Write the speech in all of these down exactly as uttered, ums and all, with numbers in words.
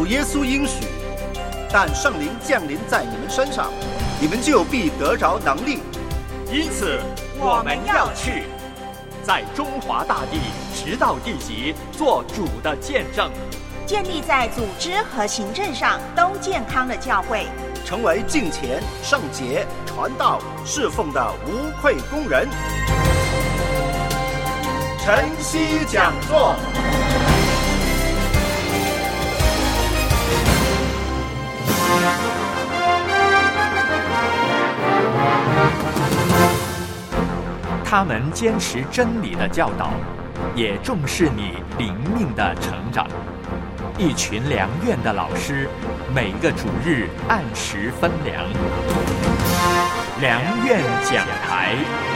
主耶稣应许，但圣灵降临在你们身上，你们就必得着能力。 因此我们要去，在中华大地直到地极做主的见证， 建立在组织和行政上都健康的教会， 成为敬虔、圣洁、传道、侍奉的无愧工人。晨曦讲座。 他们坚持真理的教导，也重视你灵命的成长。一群良院的老师，每个主日按时分粮。良院讲台。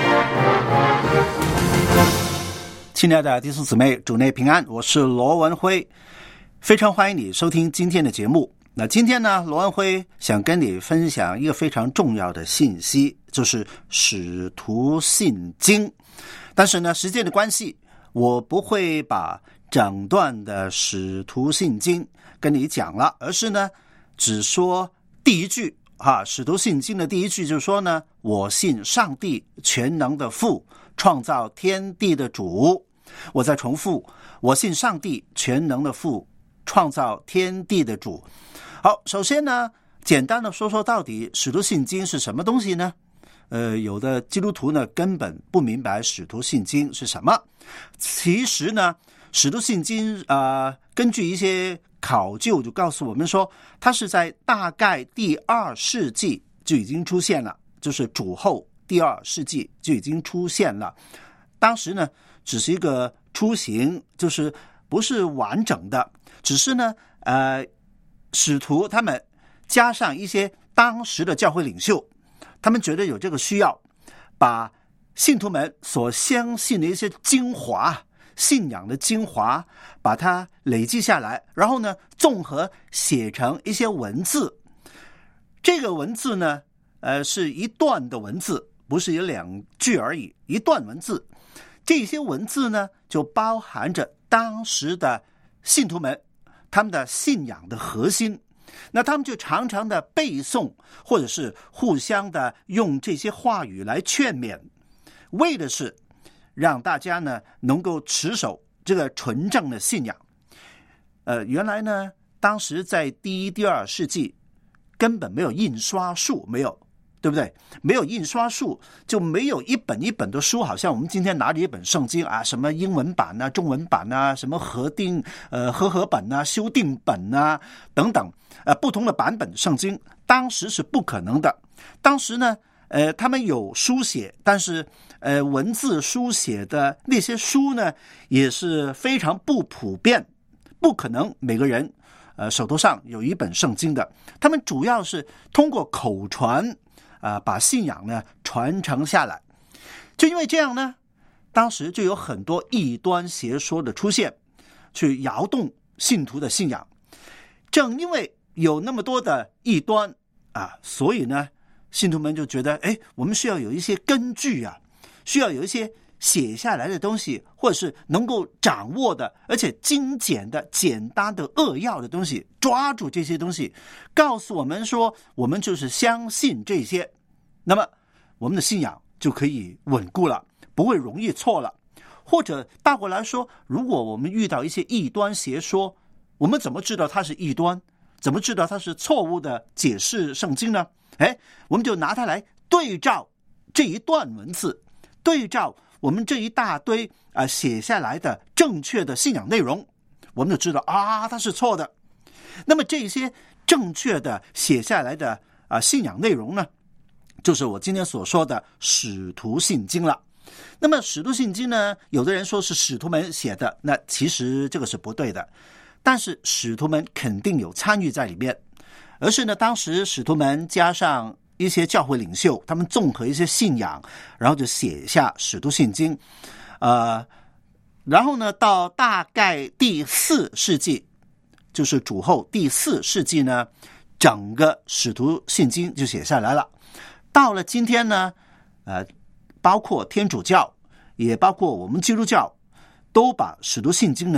亲爱的弟兄姊妹，主内平安，我是罗文辉，非常欢迎你收听今天的节目。那今天呢，罗文辉想跟你分享一个非常重要的信息，就是使徒信经。但是呢，时间的关系，我不会把整段的使徒信经跟你讲了，而是呢，只说第一句啊，使徒信经的第一句就是说呢，我信上帝全能的父，创造天地的主。我再重复，我信上帝全能的父，创造天地的主。好，首先呢，简单的说说到底使徒信经是什么东西呢？呃，有的基督徒呢根本不明白使徒信经是什么。其实呢，使徒信经啊、呃，根据一些考究就告诉我们说，它是在大概第二世纪就已经出现了，就是主后第二世纪就已经出现了。当时呢，只是一个雏形，就是不是完整的，只是呢，呃。使徒他们加上一些当时的教会领袖，他们觉得有这个需要，把信徒们所相信的一些精华，信仰的精华，把它累积下来，然后呢，综合写成一些文字。这个文字呢，呃，是一段的文字，不是有两句而已，一段文字。这些文字呢，就包含着当时的信徒们他们的信仰的核心，那他们就常常的背诵，或者是互相的用这些话语来劝勉，为的是让大家呢能够持守这个纯正的信仰。呃，原来呢，当时在第一、第二世纪根本没有印刷术，没有，对不对？没有印刷术，就没有一本一本的书，好像我们今天拿着一本圣经啊，什么英文版啊、中文版啊，什么合订呃和合本啊、修订本啊等等，呃不同的版本圣经，当时是不可能的。当时呢，呃他们有书写，但是呃文字书写的那些书呢，也是非常不普遍，不可能每个人呃手头上有一本圣经的。他们主要是通过口传。啊，把信仰呢传承下来，就因为这样呢，当时就有很多异端邪说的出现，去摇动信徒的信仰。正因为有那么多的异端啊，所以呢，信徒们就觉得，哎，我们需要有一些根据啊，需要有一些写下来的东西，或者是能够掌握的，而且精简的、简单的扼要的东西，抓住这些东西，告诉我们说，我们就是相信这些。那么我们的信仰就可以稳固了，不会容易错了。或者倒过来说，如果我们遇到一些异端邪说，我们怎么知道它是异端？怎么知道它是错误的解释圣经呢？哎，我们就拿它来对照这一段文字，对照我们这一大堆啊、呃、写下来的正确的信仰内容，我们就知道啊它是错的。那么这些正确的写下来的啊、呃、信仰内容呢，就是我今天所说的使徒信经了。那么使徒信经呢，有的人说是使徒们写的，那其实这个是不对的。但是使徒们肯定有参与在里面，而是呢，当时使徒们加上一些教会领袖，他们综合一些信仰，然后就写下使徒信经。呃，然后呢，到大概第四世纪，就是主后第四世纪呢，整个使徒信经就写下来了。到了今天呢，呃，包括天主教，也包括我们基督教，都把使徒信经呢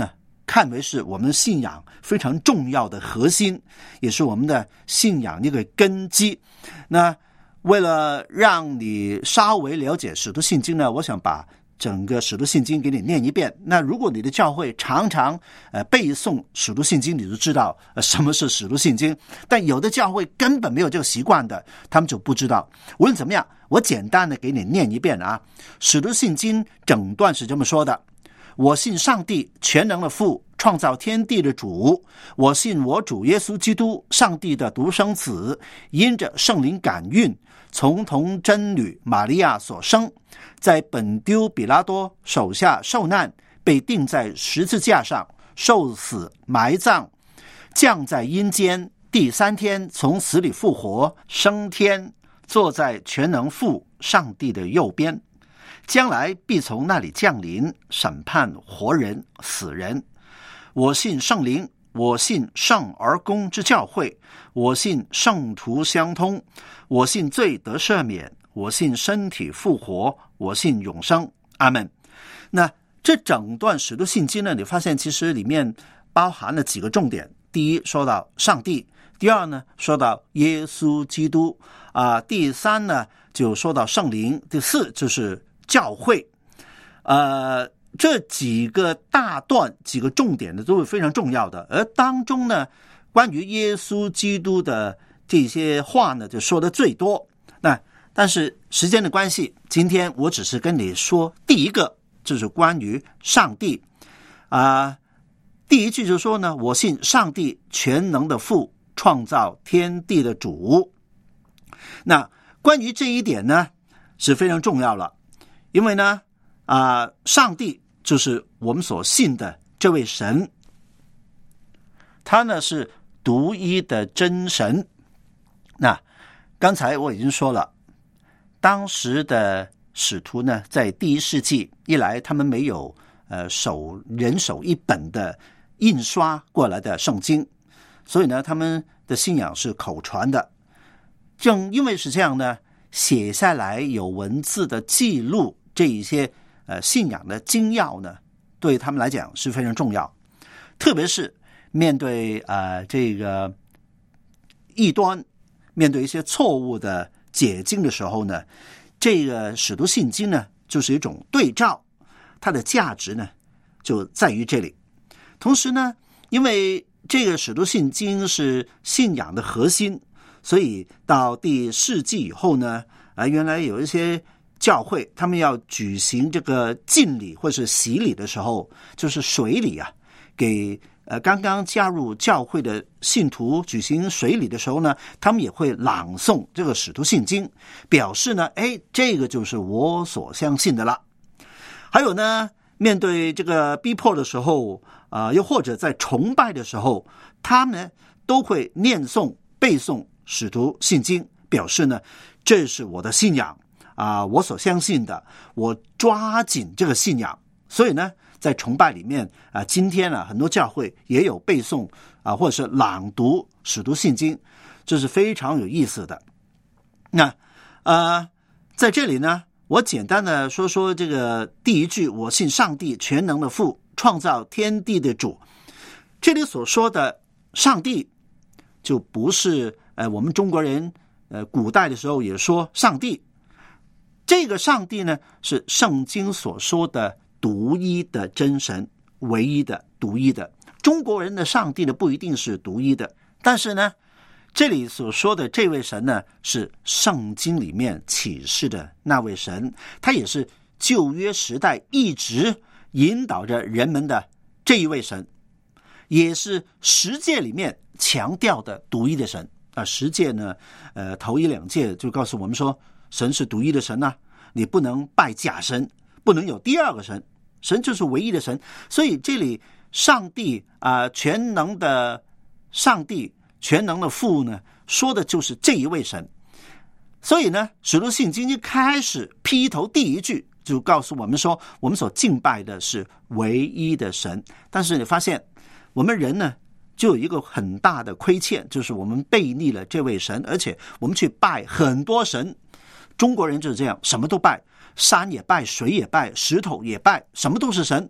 看为是我们信仰非常重要的核心，也是我们的信仰一个根基。那为了让你稍微了解使徒信经呢，我想把整个使徒信经给你念一遍。那如果你的教会常常呃背诵使徒信经，你就知道、呃、什么是使徒信经。但有的教会根本没有这个习惯的，他们就不知道。无论怎么样，我简单的给你念一遍啊。使徒信经整段是这么说的：我信上帝全能的父，创造天地的主。我信我主耶稣基督，上帝的独生子，因着圣灵感孕，从童真女玛利亚所生，在本丢比拉多手下受难，被钉在十字架上，受死埋葬，降在阴间，第三天从死里复活，升天，坐在全能父上帝的右边，将来必从那里降临，审判活人死人。我信圣灵，我信圣而公之教会，我信圣徒相通，我信罪得赦免，我信身体复活，我信永生。阿们。那这整段使徒信经呢，你发现其实里面包含了几个重点。第一，说到上帝；第二呢，说到耶稣基督啊、呃；第三呢，就说到圣灵；第四就是教会。呃，这几个大段几个重点呢都是非常重要的，而当中呢，关于耶稣基督的这些话呢就说的最多。那但是时间的关系，今天我只是跟你说第一个，就是关于上帝啊、呃。第一句就说呢，我信上帝全能的父，创造天地的主。那关于这一点呢是非常重要了，因为呢啊、呃，上帝就是我们所信的这位神，他呢是独一的真神。那刚才我已经说了，当时的使徒呢，在第一世纪，一来他们没有呃手人手一本的印刷过来的圣经，所以呢，他们的信仰是口传的。正因为是这样呢，写下来有文字的记录这一些呃信仰的精要呢，对他们来讲是非常重要。特别是面对呃这个异端，面对一些错误的解经的时候呢，这个使徒信经呢就是一种对照，它的价值呢就在于这里。同时呢，因为这个使徒信经是信仰的核心，所以到第四纪以后呢，啊，原来有一些教会他们要举行这个浸礼或是洗礼的时候，就是水礼啊，给呃刚刚加入教会的信徒举行水礼的时候呢，他们也会朗诵这个使徒信经，表示呢，哎，这个就是我所相信的了。还有呢，面对这个逼迫的时候啊、呃，又或者在崇拜的时候，他们呢都会念诵背诵使徒信经，表示呢这是我的信仰啊、呃，我所相信的，我抓紧这个信仰。所以呢，在崇拜里面啊、呃，今天啊很多教会也有背诵啊、呃，或者是朗读使徒信经，这是非常有意思的。那呃，在这里呢，我简单的说说这个第一句，我信上帝全能的父，创造天地的主。这里所说的上帝就不是呃我们中国人呃古代的时候也说上帝，这个上帝呢是圣经所说的独一的真神，唯一的独一的。中国人的上帝呢不一定是独一的，但是呢这里所说的这位神呢是圣经里面启示的那位神，他也是旧约时代一直引导着人们的这一位神，也是十诫里面强调的独一的神啊。十诫呢呃头一两诫就告诉我们说，神是独一的神啊，你不能拜假神，不能有第二个神，神就是唯一的神。所以这里上帝啊、呃，全能的上帝，全能的父呢，说的就是这一位神。所以呢，使徒信经一开始劈头第一句就告诉我们说，我们所敬拜的是唯一的神。但是你发现我们人呢就有一个很大的亏欠，就是我们背逆了这位神，而且我们去拜很多神。中国人就是这样，什么都拜，山也拜，水也拜，石头也拜，什么都是神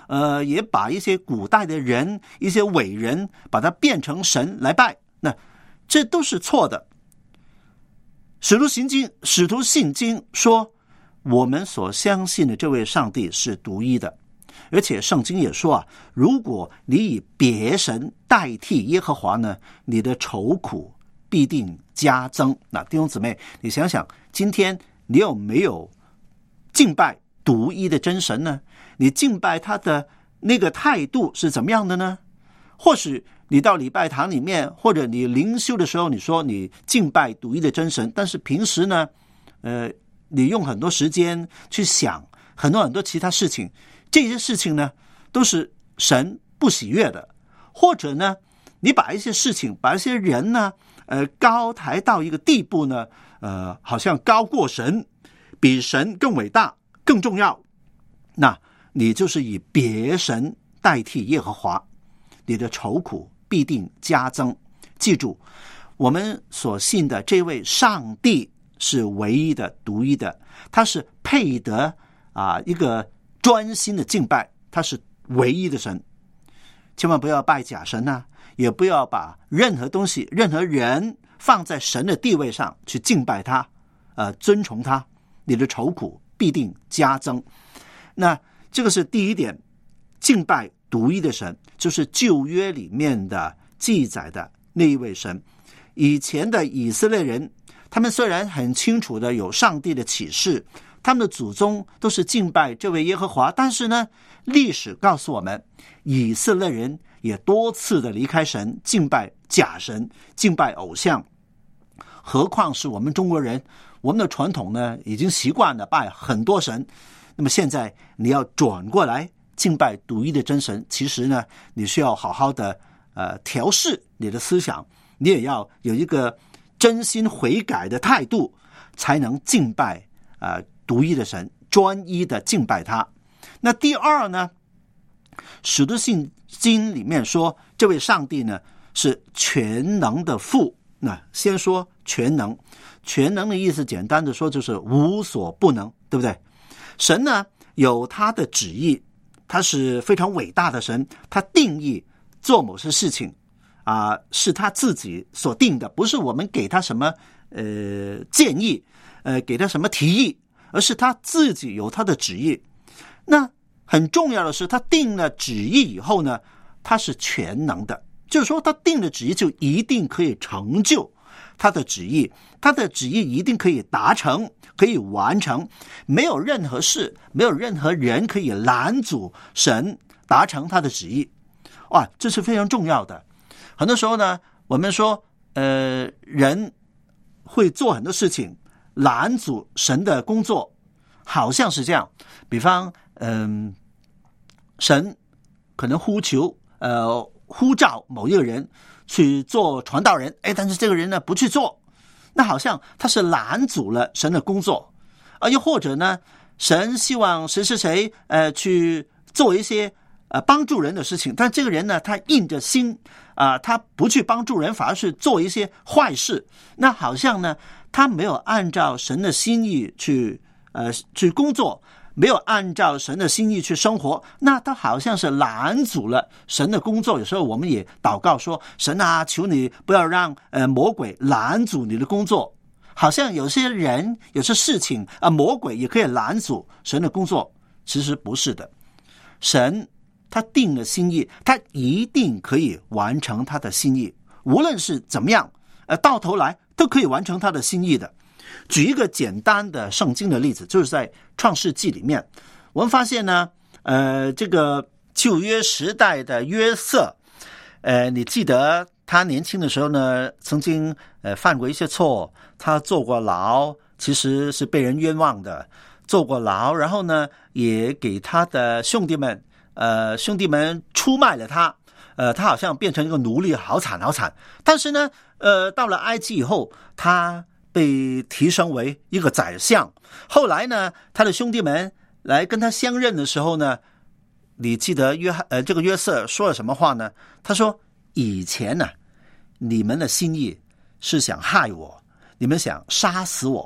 呃，也把一些古代的人、一些伟人，把它变成神来拜，那这都是错的。使徒行经、使徒信经说，我们所相信的这位上帝是独一的，而且圣经也说啊，如果你以别神代替耶和华呢，你的愁苦必定加增。那弟兄姊妹，你想想，今天你有没有敬拜独一的真神呢？你敬拜他的那个态度是怎么样的呢？或许你到礼拜堂里面，或者你灵修的时候，你说你敬拜独一的真神，但是平时呢，呃，你用很多时间去想很多很多其他事情，这些事情呢，都是神不喜悦的。或者呢，你把一些事情，把一些人呢，呃，高抬到一个地步呢，呃，好像高过神，比神更伟大、更重要，那你就是以别神代替耶和华，你的愁苦必定加增。记住，我们所信的这位上帝是唯一的、独一的，他是配得啊一个专心的敬拜，他是唯一的神。千万不要拜假神啊，也不要把任何东西、任何人放在神的地位上去敬拜他，呃，尊崇他，你的愁苦必定加增。那这个是第一点，敬拜独一的神，就是旧约里面的记载的那一位神。以前的以色列人，他们虽然很清楚的有上帝的启示，他们的祖宗都是敬拜这位耶和华，但是呢，历史告诉我们，以色列人也多次的离开神，敬拜假神，敬拜偶像。何况是我们中国人，我们的传统呢，已经习惯了拜很多神。那么现在你要转过来敬拜独一的真神，其实呢，你需要好好的呃调试你的思想，你也要有一个真心悔改的态度，才能敬拜呃独一的神，专一的敬拜他。那第二呢，使徒信经里面说，这位上帝呢是全能的父。那先说全能，全能的意思简单的说就是无所不能，对不对？神呢有他的旨意，他是非常伟大的神，他定义做某些事情啊、呃，是他自己所定的，不是我们给他什么呃建议，呃给他什么提议，而是他自己有他的旨意。那很重要的是，他定了旨意以后呢，他是全能的，就是说他定了旨意就一定可以成就他的旨意，他的旨意一定可以达成，可以完成，没有任何事，没有任何人可以拦阻神达成他的旨意。哇，这是非常重要的。很多时候呢，我们说呃，人会做很多事情拦阻神的工作，好像是这样。比方嗯、呃，神可能呼求呃呼召某一个人去做传道人，哎，但是这个人呢不去做，那好像他是拦阻了神的工作啊。又或者呢，神希望谁谁谁呃去做一些呃帮助人的事情，但这个人呢，他硬着心啊、呃，他不去帮助人，反而是做一些坏事，那好像呢，他没有按照神的心意去呃去工作，没有按照神的心意去生活，那他好像是拦阻了神的工作。有时候我们也祷告说，神啊，求你不要让呃魔鬼拦阻你的工作。好像有些人有些事情啊、呃，魔鬼也可以拦阻神的工作，其实不是的。神他定了心意，他一定可以完成他的心意，无论是怎么样，呃，到头来都可以完成他的心意的。举一个简单的圣经的例子，就是在创世纪里面，我们发现呢，呃，这个旧约时代的约瑟，呃，你记得他年轻的时候呢，曾经呃犯过一些错，他坐过牢，其实是被人冤枉的，坐过牢，然后呢，也给他的兄弟们，呃，兄弟们出卖了他，呃，他好像变成一个奴隶，好惨好惨。但是呢，呃，到了埃及以后，他被提升为一个宰相。后来呢，他的兄弟们来跟他相认的时候呢，你记得约呃这个约瑟说了什么话呢？他说，以前呢、啊，你们的心意是想害我，你们想杀死我，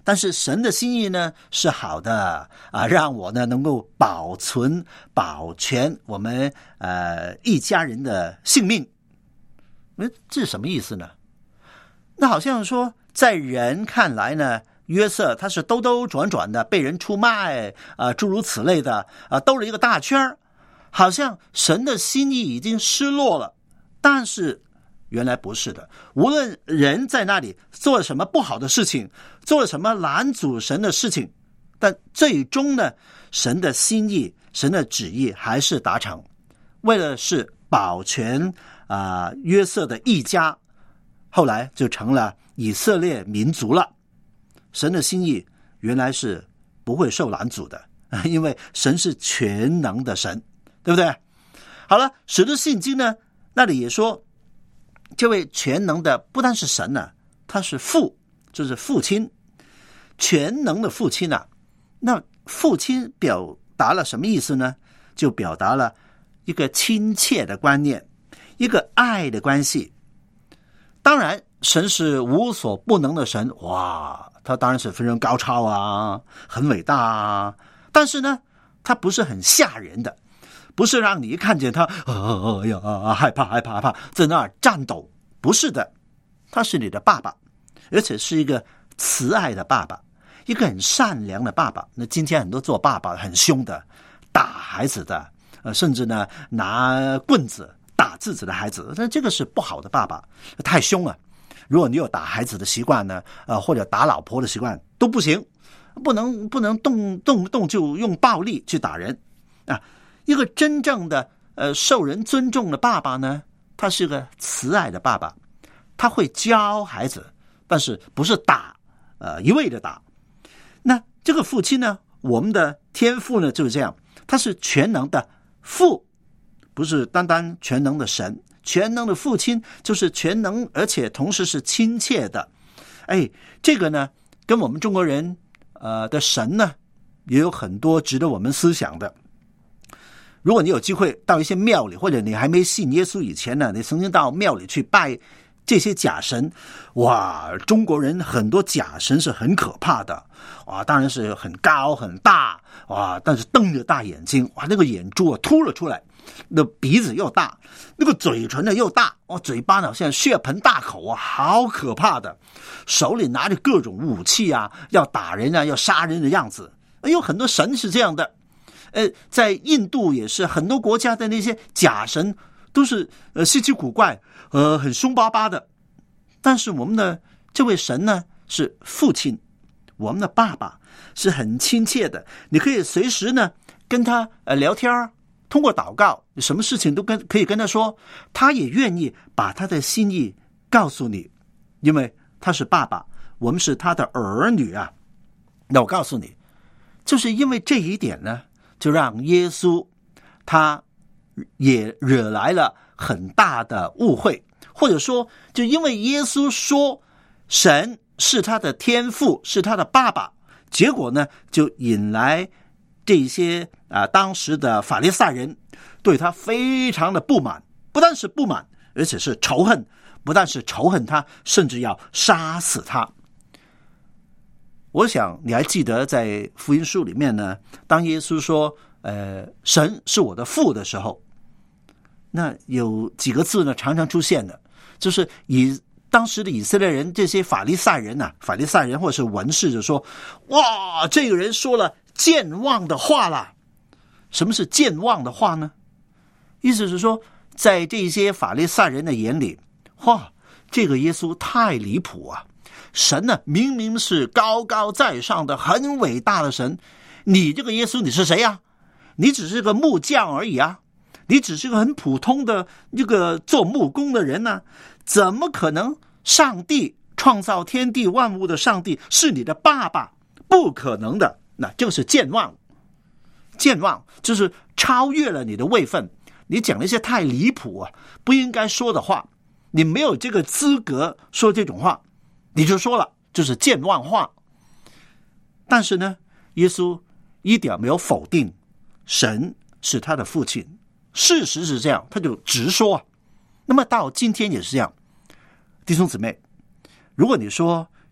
但是神的心意呢是好的啊，让我呢能够保存保全我们呃一家人的性命。那这是什么意思呢？那好像说在人看来呢，约瑟他是兜兜转转的被人出卖啊，诸如此类的啊，兜了一个大圈，好像神的心意已经失落了。但是原来不是的，无论人在那里做了什么不好的事情，做了什么拦阻神的事情，但最终呢，神的心意神的旨意还是达成，为了是保全啊、呃、约瑟的一家，后来就成了以色列民族了。神的心意原来是不会受拦阻的，因为神是全能的神，对不对？好了，使徒信经呢那里也说，这位全能的不单是神呢、啊，他是父，就是父亲，全能的父亲啊。那父亲表达了什么意思呢？就表达了一个亲切的观念，一个爱的关系。当然神是无所不能的神，哇，他当然是非常高超啊，很伟大啊，但是呢他不是很吓人的，不是让你一看见他哎呀害怕害怕害怕在那儿颤抖，不是的，他是你的爸爸，而且是一个慈爱的爸爸，一个很善良的爸爸。那今天很多做爸爸很凶的，打孩子的，呃，甚至呢拿棍子打自己的孩子，那这个是不好的爸爸，太凶了。如果你有打孩子的习惯呢，呃，或者打老婆的习惯都不行，不能不能动动不动就用暴力去打人啊。一个真正的呃受人尊重的爸爸呢，他是个慈爱的爸爸，他会教孩子，但是不是打，呃一味的打。那这个父亲呢，我们的天父呢就是这样，他是全能的父，不是单单全能的神。全能的父亲就是全能，而且同时是亲切的。哎，这个呢，跟我们中国人呃的神呢，也有很多值得我们思想的。如果你有机会到一些庙里，或者你还没信耶稣以前呢，你曾经到庙里去拜这些假神，哇，中国人很多假神是很可怕的，哇，当然是很高很大，哇，但是瞪着大眼睛，哇，那个眼珠啊凸了出来。那鼻子又大，那个嘴唇呢又大，哦，嘴巴呢像血盆大口啊，好可怕的。手里拿着各种武器啊，要打人啊，要杀人的样子。有很多神是这样的。呃，在印度也是很多国家的那些假神都是呃稀奇古怪，呃很凶巴巴的。但是我们的这位神呢是父亲，我们的爸爸是很亲切的，你可以随时呢跟他呃聊天，通过祷告，什么事情都跟可以跟他说，他也愿意把他的心意告诉你，因为他是爸爸，我们是他的儿女啊。那我告诉你，就是因为这一点呢，就让耶稣他也惹来了很大的误会，或者说就因为耶稣说神是他的天父，是他的爸爸，结果呢就引来这些啊、呃、当时的法利赛人对他非常的不满，不但是不满，而且是仇恨，不但是仇恨他，甚至要杀死他。我想你还记得在福音书里面呢，当耶稣说呃神是我的父的时候，那有几个字呢常常出现的，就是以当时的以色列人这些法利赛人啊，法利赛人或者是文士就说，哇，这个人说了健忘的话了。什么是健忘的话呢？意思是说，在这些法利赛人的眼里，哇，这个耶稣太离谱啊！神呢，明明是高高在上的很伟大的神，你这个耶稣你是谁呀？你只是个木匠而已啊，你只是个很普通的这个做木工的人呢、啊，怎么可能上帝创造天地万物的上帝是你的爸爸？不可能的。那这个是健忘，健忘就是超越了你的位分，你讲了一些太离谱啊，不应该说的话，你没有这个资格说这种话，你就说了，就是健忘话。但是呢，耶稣一点没有否定神是他的父亲，事实是这样，他就直说啊。那么到今天也是这样，弟兄姊妹，如果你说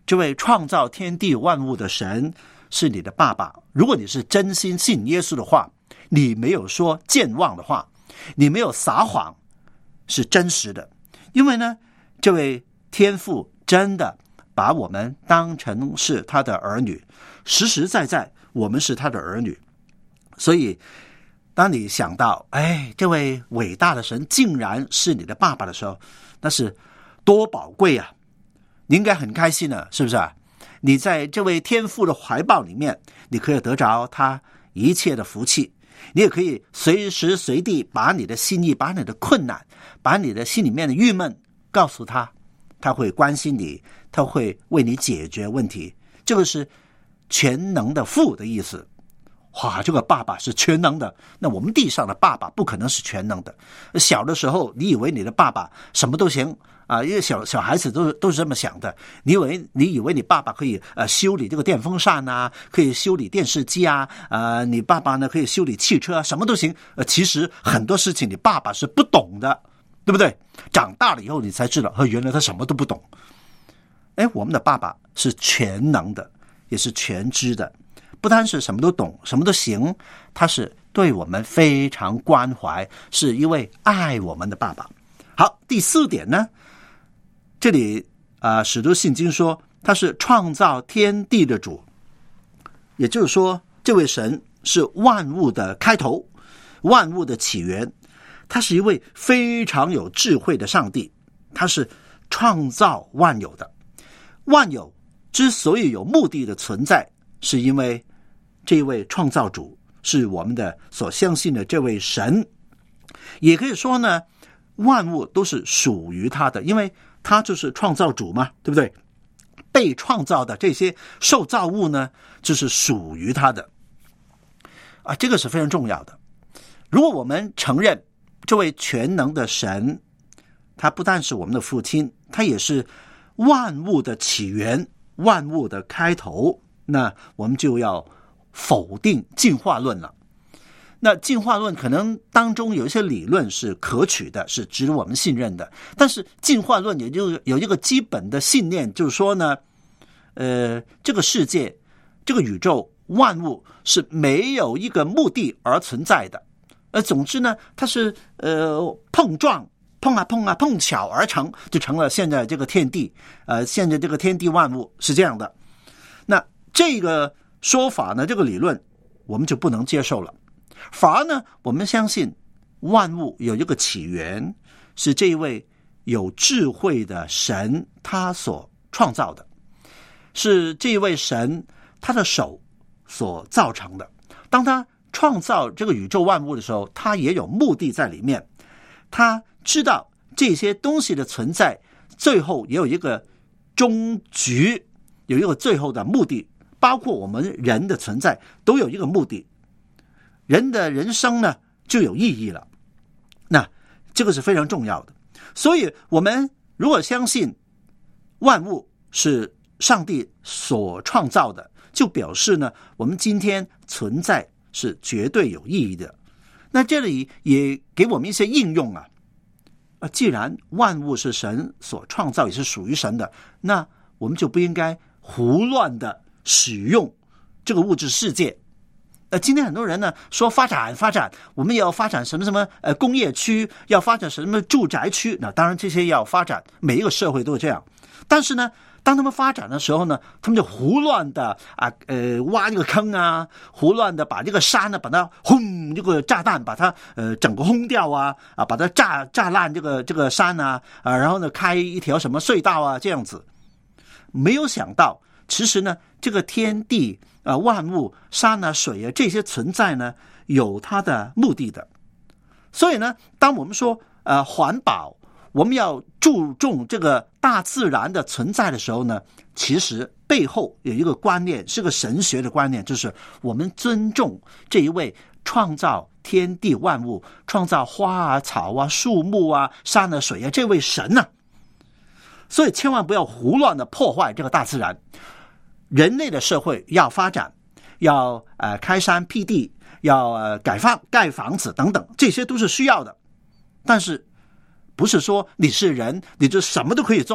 这位创造天地万物的神是你的爸爸，如果你是真心信耶稣的话，你没有说健忘的话，你没有撒谎，是真实的。因为呢，这位天父真的把我们当成是他的儿女，实实在在我们是他的儿女。所以当你想到哎，这位伟大的神竟然是你的爸爸的时候，那是多宝贵啊，你应该很开心的，是不是啊？你在这位天父的怀抱里面，你可以得着他一切的福气，你也可以随时随地把你的心意，把你的困难，把你的心里面的郁闷告诉他，他会关心你，他会为你解决问题。这个是全能的父的意思。哇，这个爸爸是全能的，那我们地上的爸爸不可能是全能的。小的时候你以为你的爸爸什么都行啊，因为小小孩子都都是这么想的。你以为你以为你爸爸可以呃修理这个电风扇啊，可以修理电视机啊，呃，你爸爸呢可以修理汽车啊，什么都行。呃，其实很多事情你爸爸是不懂的，对不对？长大了以后你才知道，呃，原来他什么都不懂。哎，我们的爸爸是全能的，也是全知的。不单是什么都懂，什么都行，他是对我们非常关怀，是一位爱我们的爸爸。好，第四点呢，这里啊、呃，使徒信经说他是创造天地的主，也就是说，这位神是万物的开头，万物的起源，他是一位非常有智慧的上帝，他是创造万有的。万有之所以有目的的存在，是因为这位创造主是我们的所相信的这位神。也可以说呢，万物都是属于他的，因为他就是创造主嘛，对不对？被创造的这些受造物呢，就是属于他的啊，这个是非常重要的。如果我们承认这位全能的神，他不但是我们的父亲，他也是万物的起源，万物的开头，那我们就要否定进化论了。那进化论可能当中有一些理论是可取的，是值得我们信任的，但是进化论也就有一个基本的信念，就是说呢，呃，这个世界，这个宇宙万物是没有一个目的而存在的。呃，总之呢，它是呃碰撞。碰啊碰啊碰巧而成，就成了现在这个天地，呃，现在这个天地万物是这样的。那这个说法呢，这个理论我们就不能接受了。反而呢，我们相信万物有一个起源，是这一位有智慧的神他所创造的，是这一位神他的手所造成的。当他创造这个宇宙万物的时候，他也有目的在里面，他知道这些东西的存在最后也有一个终局，有一个最后的目的，包括我们人的存在都有一个目的，人的人生呢就有意义了。那这个是非常重要的。所以我们如果相信万物是上帝所创造的，就表示呢我们今天存在是绝对有意义的。那这里也给我们一些应用啊，啊，既然万物是神所创造，也是属于神的，那我们就不应该胡乱的使用这个物质世界。呃，今天很多人呢说发展发展，我们也要发展什么什么呃工业区，要发展什么住宅区，那当然这些要发展，每一个社会都是这样。但是呢，当他们发展的时候呢，他们就胡乱的啊呃挖这个坑啊，胡乱的把这个山呢把它轰这个炸弹把它呃整个轰掉啊啊把它炸炸烂这个这个山啊啊然后呢开一条什么隧道啊这样子。没有想到其实呢这个天地啊、呃、万物山啊水啊这些存在呢有它的目的的。所以呢当我们说呃环保，我们要注重这个大自然的存在的时候呢，其实背后有一个观念，是个神学的观念，就是我们尊重这一位创造天地万物，创造花啊草啊树木啊山啊水啊这位神啊。所以千万不要胡乱的破坏这个大自然。人类的社会要发展，要呃开山辟地，要呃改房盖房子等等，这些都是需要的。但是不是说你是人你就什么都可以做，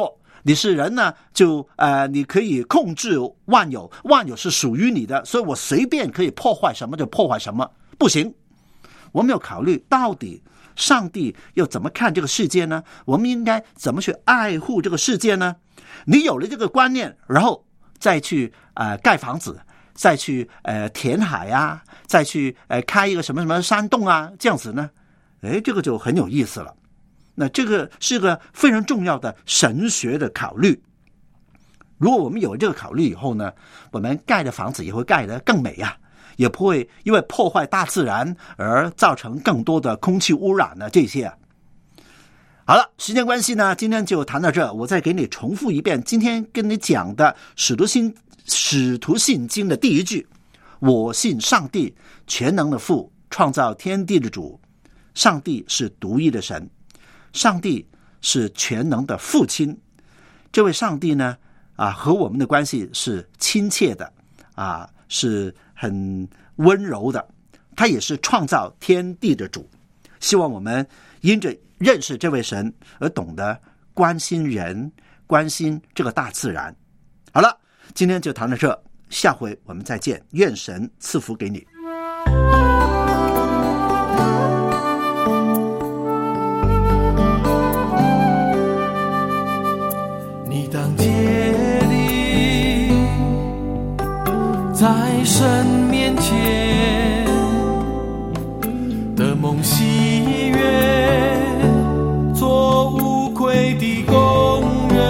你是人呢，就呃，你可以控制万有，万有是属于你的，所以我随便可以破坏什么就破坏什么，不行。我们要考虑到底上帝要怎么看这个世界呢？我们应该怎么去爱护这个世界呢？你有了这个观念，然后再去呃盖房子，再去呃填海啊，再去呃开一个什么什么山洞啊，这样子呢，哎，这个就很有意思了。那这个是个非常重要的神学的考虑。如果我们有这个考虑以后呢，我们盖的房子也会盖得更美啊，也不会因为破坏大自然而造成更多的空气污染呢，这些啊。好了，时间关系呢，今天就谈到这。我再给你重复一遍今天跟你讲的使徒信使徒信经的第一句：我信上帝，全能的父，创造天地的主。上帝是独一的神，上帝是全能的父亲。这位上帝呢，啊，和我们的关系是亲切的，啊，是很温柔的。他也是创造天地的主。希望我们因着认识这位神而懂得关心人，关心这个大自然。好了，今天就谈到这，下回我们再见。愿神赐福给你。 你当竭力在神面前的梦喜悦，做无愧的工人，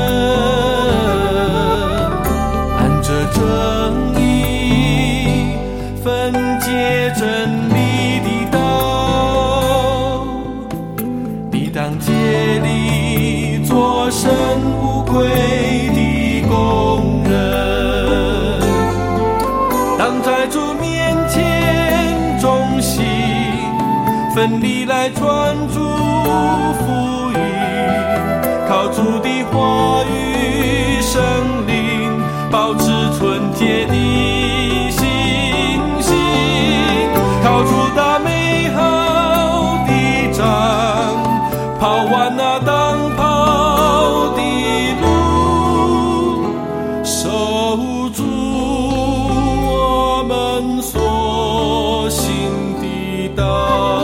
按着正义分解真理的道。你当竭力做神无愧的工人，当在主面前忠心奋力来传主福音，靠主的话语圣灵保持纯洁的信心，靠主打美好的仗，跑完那当跑的路，守住我们所行的道。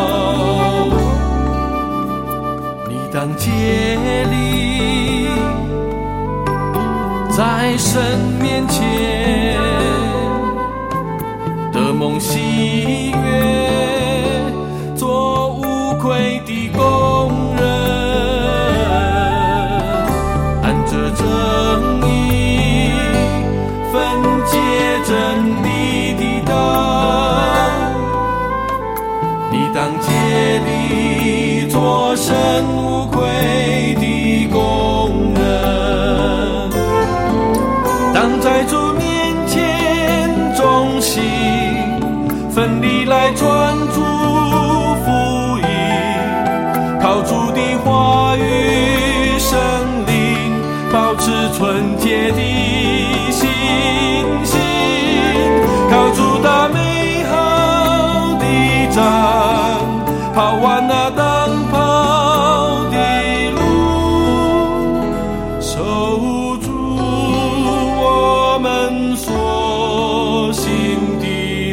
当竭力在神面前的梦喜悦，做无愧的工人，按着正义分解真理的道。你当竭力做神无愧的工人，当在主面前忠心奋力来传主福音，靠主的话语圣灵保持纯洁的信心，靠主打美好的仗，跑完那当跑的路，守住我们所行的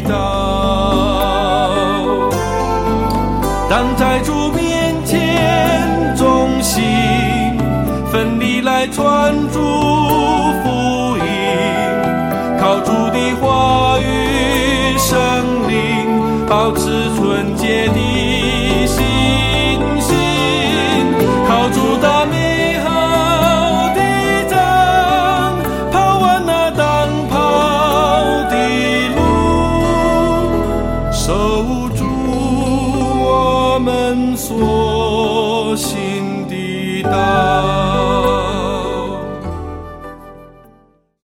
道。当在主面前忠心奋力来传主福音，靠主的话语圣灵保持纯洁的信心，靠主打美好的仗，跑完那当跑的路，守住我们所行的道。